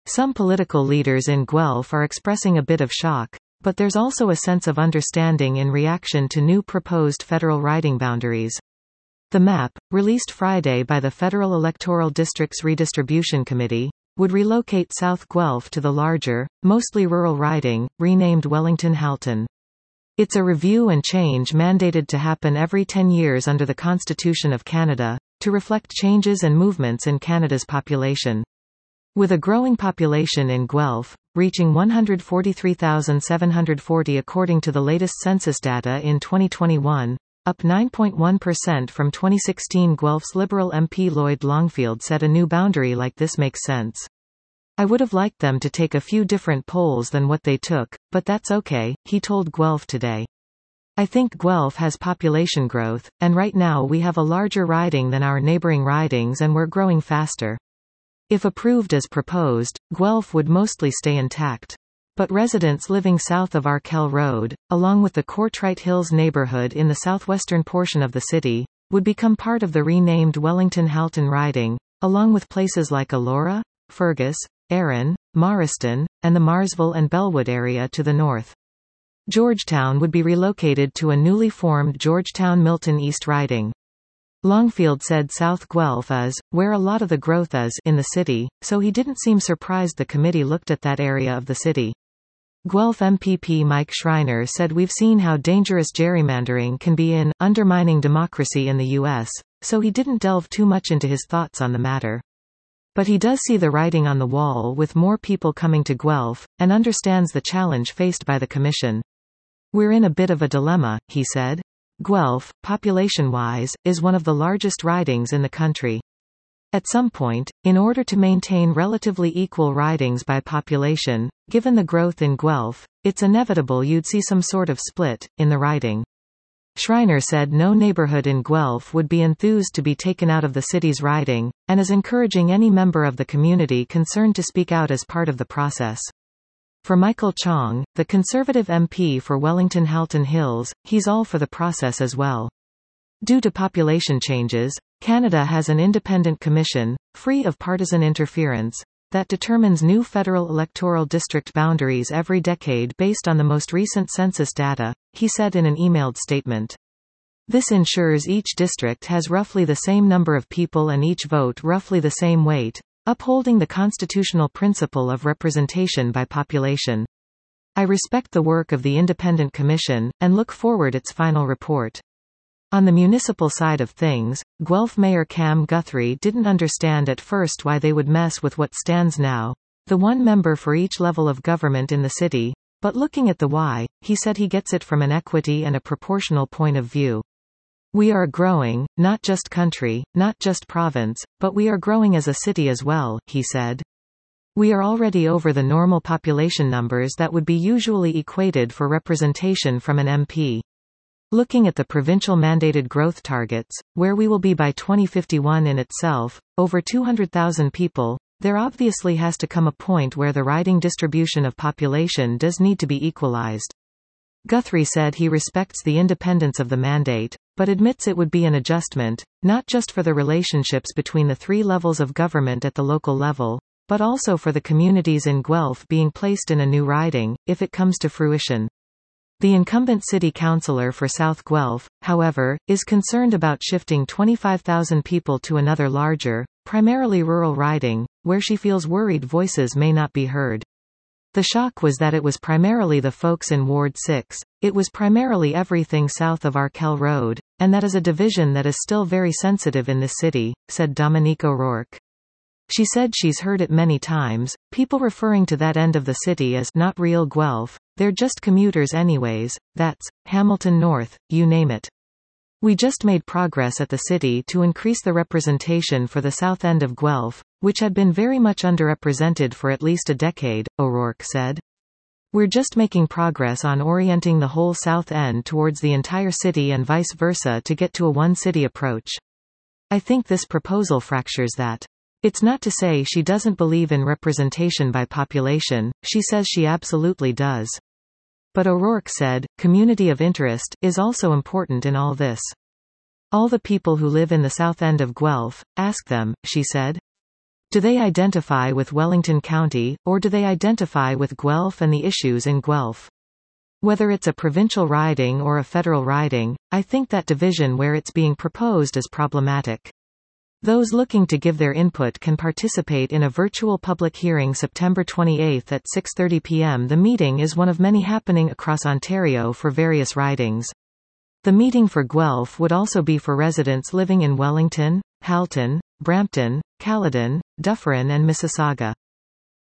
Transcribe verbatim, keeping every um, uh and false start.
Some political leaders in Guelph are expressing a bit of shock, but there's also a sense of understanding in reaction to new proposed federal riding boundaries. The map, released Friday by the Federal Electoral Districts Redistribution Committee, would relocate South Guelph to the larger, mostly rural riding, renamed Wellington-Halton. It's a review and change mandated to happen every ten years under the Constitution of Canada, to reflect changes and movements in Canada's population. With a growing population in Guelph, reaching one hundred forty-three thousand seven hundred forty according to the latest census data in twenty twenty-one, up nine point one percent from twenty sixteen, Guelph's Liberal M P Lloyd Longfield said a new boundary like this makes sense. I would have liked them to take a few different polls than what they took, but that's okay, he told Guelph Today. I think Guelph has population growth, and right now we have a larger riding than our neighboring ridings and we're growing faster. If approved as proposed, Guelph would mostly stay intact. But residents living south of Arkell Road, along with the Courtwright Hills neighborhood in the southwestern portion of the city, would become part of the renamed Wellington-Halton riding, along with places like Elora, Fergus, Erin, Marston, and the Marsville and Bellwood area to the north. Georgetown would be relocated to a newly formed Georgetown-Milton East riding. Longfield said South Guelph is, where a lot of the growth is, in the city, so he didn't seem surprised the committee looked at that area of the city. Guelph M P P Mike Schreiner said we've seen how dangerous gerrymandering can be in undermining democracy in the U S, so he didn't delve too much into his thoughts on the matter. But he does see the writing on the wall with more people coming to Guelph, and understands the challenge faced by the Commission. We're in a bit of a dilemma, he said. Guelph, population-wise, is one of the largest ridings in the country. At some point, in order to maintain relatively equal ridings by population, given the growth in Guelph, it's inevitable you'd see some sort of split in the riding. Schreiner said no neighborhood in Guelph would be enthused to be taken out of the city's riding, and is encouraging any member of the community concerned to speak out as part of the process. For Michael Chong, the Conservative M P for Wellington-Halton Hills, he's all for the process as well. Due to population changes, Canada has an independent commission, free of partisan interference, that determines new federal electoral district boundaries every decade based on the most recent census data, he said in an emailed statement. This ensures each district has roughly the same number of people and each vote roughly the same weight, upholding the constitutional principle of representation by population. I respect the work of the Independent Commission, and look forward its final report. On the municipal side of things, Guelph Mayor Cam Guthrie didn't understand at first why they would mess with what stands now, the one member for each level of government in the city, but looking at the why, he said he gets it from an equity and a proportional point of view. We are growing, not just country, not just province, but we are growing as a city as well, he said. We are already over the normal population numbers that would be usually equated for representation from an M P. Looking at the provincial mandated growth targets, where we will be by twenty fifty-one in itself, over two hundred thousand people, there obviously has to come a point where the riding distribution of population does need to be equalized. Guthrie said he respects the independence of the mandate, but admits it would be an adjustment, not just for the relationships between the three levels of government at the local level, but also for the communities in Guelph being placed in a new riding, if it comes to fruition. The incumbent city councillor for South Guelph, however, is concerned about shifting twenty-five thousand people to another larger, primarily rural riding, where she feels worried voices may not be heard. The shock was that it was primarily the folks in Ward six, it was primarily everything south of Arkell Road, and that is a division that is still very sensitive in this city, said Dominique O'Rourke. She said she's heard it many times, people referring to that end of the city as not real Guelph, they're just commuters anyways, that's Hamilton North, you name it. We just made progress at the city to increase the representation for the south end of Guelph, which had been very much underrepresented for at least a decade, O'Rourke said. We're just making progress on orienting the whole south end towards the entire city and vice versa to get to a one-city approach. I think this proposal fractures that. It's not to say she doesn't believe in representation by population, she says she absolutely does. But O'Rourke said, community of interest is also important in all this. All the people who live in the south end of Guelph, ask them, she said. Do they identify with Wellington County, or do they identify with Guelph and the issues in Guelph? Whether it's a provincial riding or a federal riding, I think that division where it's being proposed is problematic. Those looking to give their input can participate in a virtual public hearing September twenty-eighth at six thirty p m The meeting is one of many happening across Ontario for various ridings. The meeting for Guelph would also be for residents living in Wellington, Halton, Brampton, Caledon, Dufferin and Mississauga.